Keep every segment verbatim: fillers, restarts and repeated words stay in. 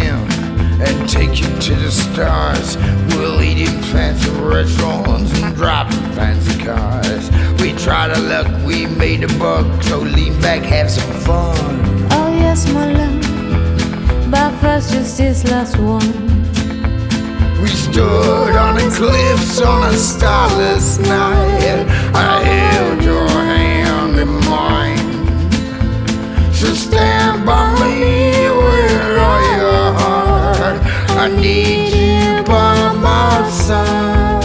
in and take you to the stars. We'll eat in fancy restaurants and drive in fancy cars. We tried our luck, we made a buck, so lean back, have some fun. Oh yes, my love, but first just this last one. We stood on the cliffs on a starless night. I held your hand in mine. So stand by me with all your heart. I need you by my side.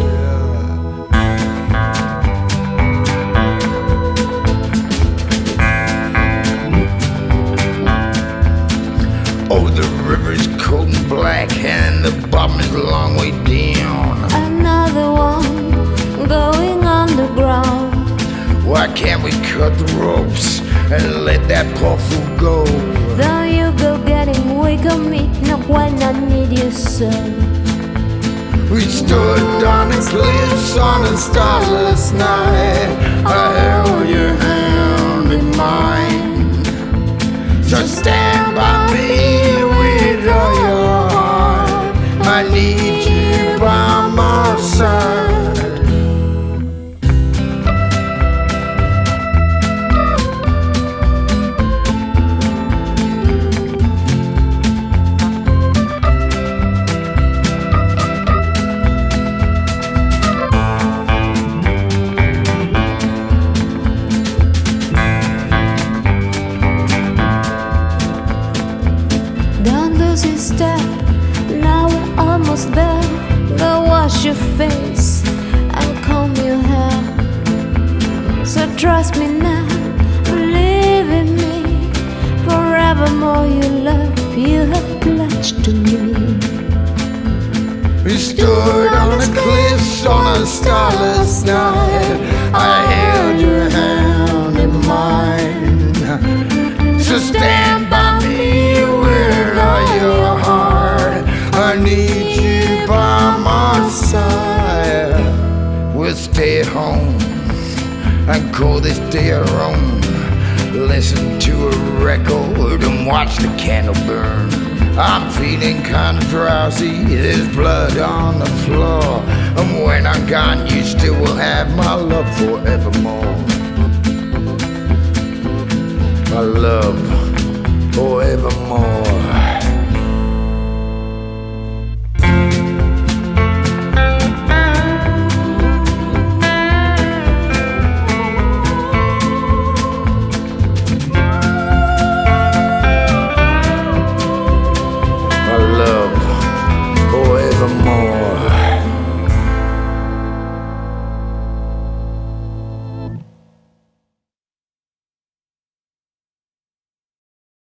Oh, the river's cold and black and the bottom is a long way down. Another one going underground. Why can't we cut the ropes and let that poor fool go? Though you go getting weak on me, not when I need you so. We stood on the cliffs on a starless night. I held your hand in mine. So stand by me with all your heart. I need you by my side. Don't lose your step, now we're almost there. Go wash your face and comb your hair. So trust me now, believe in me. Forevermore your love you have pledged to me. We stood on the cliffs on a starless night. I held your hand in mine. So stand by me with all your heart. I need you by my side. We'll stay at home and call this day our own. Listen to a record and watch the candle burn. I'm feeling kinda drowsy, there's blood on the floor. And when I'm gone, you still will have my love forevermore. My love forevermore.